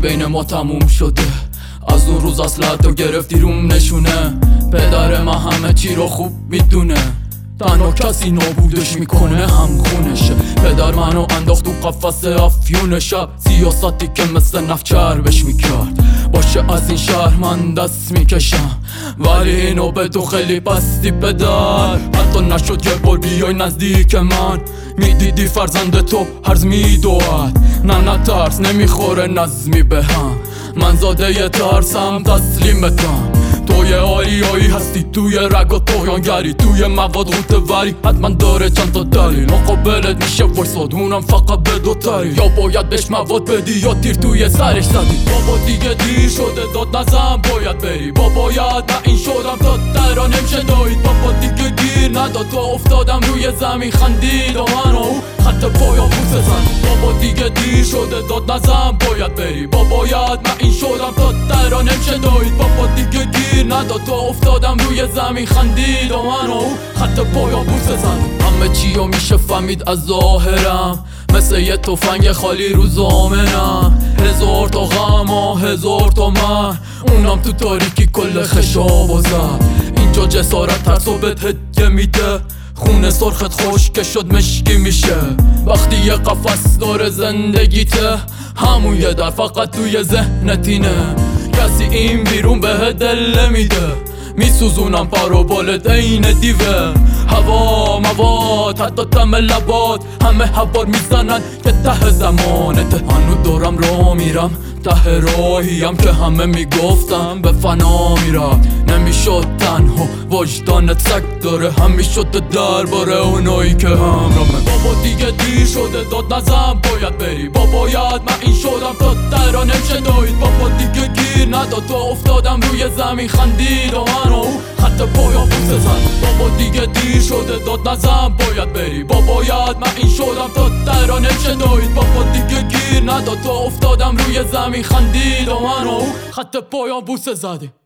بین ما تموم شده. از اون روز اصلتو گرفتی روم نشونه. پدر من همه چی رو خوب میدونه، تنها کسی نابودش میکنه هم خونشه. پدر منو انداخت تو قفس افیون شب، سیاستی که مثل نفت چربش میکرد. باشه از این شهر من دست میکشم، ولی اینو به تو خیلی پستی پدر. حتی نشد یه بار بیای نزدیک من، میدیدی فرزند تو هرز میدواد. نه ترس نمیخوره نظمی به هم، من زاده یه ترسم تسلیمتم. توی آریایی هستی توی رگ و تویانگری، توی مواد غوطه‌وری حتما داره چند تا دلیل. مقابلت میشه وایساد اونم فقط به دوتری، یا باید بهش مواد بدی یا تیر توی سرش زدی. بابا دیگه دیر شده داد نزن باید بری، باید من این شدم تا درا نمیشه دایید. بابا دیگه گیر نداد تا افتادم روی زمین خندید و من و خط پایا بوسه زد. بابا دیگه دیر شده داد نزن باید بری، باید من این شدم تا درا نمیشه دایید. بابا دیگه گیر نداد تا افتادم روی زمین خندید و من و خط پایا بوسه زد. همه چیو میشه فهمید از ظاهرم، مثل یه تفنگ خالی رو زامنم. هزار تا غم و هزار تا من، اونم تو تاریکی کل خشابو زد. اینجا جسارت ترسو بهت هدیه میده، خونه سرخت خشک شد مشکی میشه. وقتی یه قفس داره زندگیته، همون یه در فقط توی ذهنتینه. کسی این بیرون به دل نمیده، میسوزونم پر و بالت این دیوه. هوا مواد حتی تم لبات، همه هوار میزنن که ته زمانته. هنو دارم را میرم ته راهیم که همه میگفتم به فنا میرم. نمیشد تنها وجدانت سگ داره، هم میشد درباره اونایی که همرامه. بابا دیگه دیر شده داد نزن باید بری، باید من این شدم تا درا نمیشه دایید. بابا دیگه گیر نداد تا افتادم روی زمین خندید و من و خط پایا بوسه زد. بابا دیگه دیر شده داد نزن باید بری، باید من این شدم تا درا نمیشه دایید. بابا دیگه گیر نداد تا افتادم روی زمین خندید و من و خط پایا بوسه زدی.